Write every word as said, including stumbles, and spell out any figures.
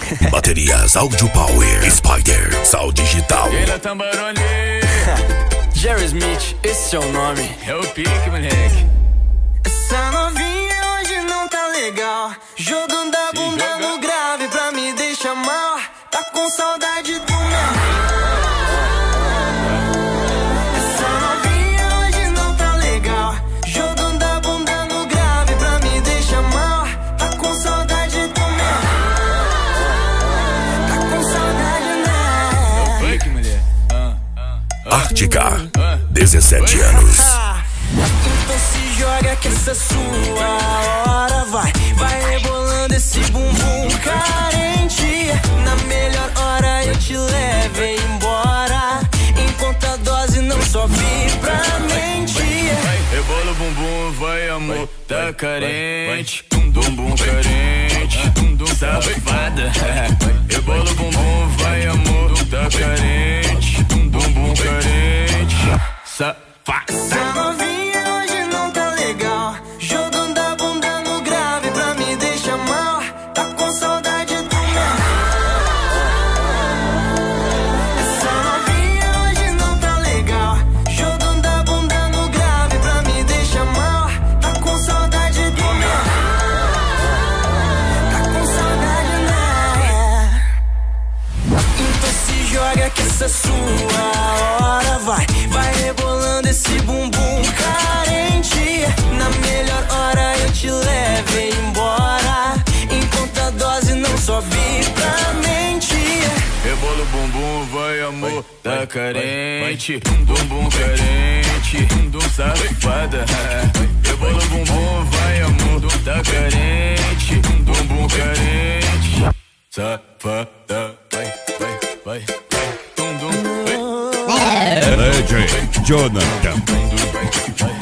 Baterias Audio Power, Spider, Sal Digital. Keila Tambaroli. Jerry Smith, esse é o nome. É o pique, moleque. Essa novinha hoje não tá legal. Jogando a bunda no grave pra me deixar mal. Tá com saudade do meu. Essa novinha hoje não tá legal. Jogando a bunda no grave pra me deixar mal. Tá com saudade do meu. Tá com saudade, né? É o pique, mulher. Ah, ah, ah. Ártica, dezessete anos. Então se joga que essa é sua hora, vai. Vai rebolando esse bumbum carente. Na melhor hora eu te levo embora. Enquanto a dose não sobe pra mente. Rebola o bumbum, vai amor, tá carente. Bumbum carente, bumbum safada. Rebola o bumbum, vai amor, tá carente. Bumbum carente, safada. Essa novinha hoje não tá legal. Jogando a bunda no grave pra me deixar mal. Tá com saudade do meu. Essa novinha hoje não tá legal. Jogando a bunda no grave pra me deixar mal. Tá com saudade do meu. Tá com saudade, né? Então se joga que essa é sua hora, vai. Vai rebolando esse bumbum carente. Na melhor hora eu te levo embora. Enquanto a dose não sobe pra mente. Rebola o bumbum, vai amor, tá carente. Bumbum carente, bumbum safada. Rebola o bumbum, vai amor, tá carente. Bumbum carente, safada. Vai, vai, vai, vai. Dum, dum, vai. D J Jonathan. Vai, vai.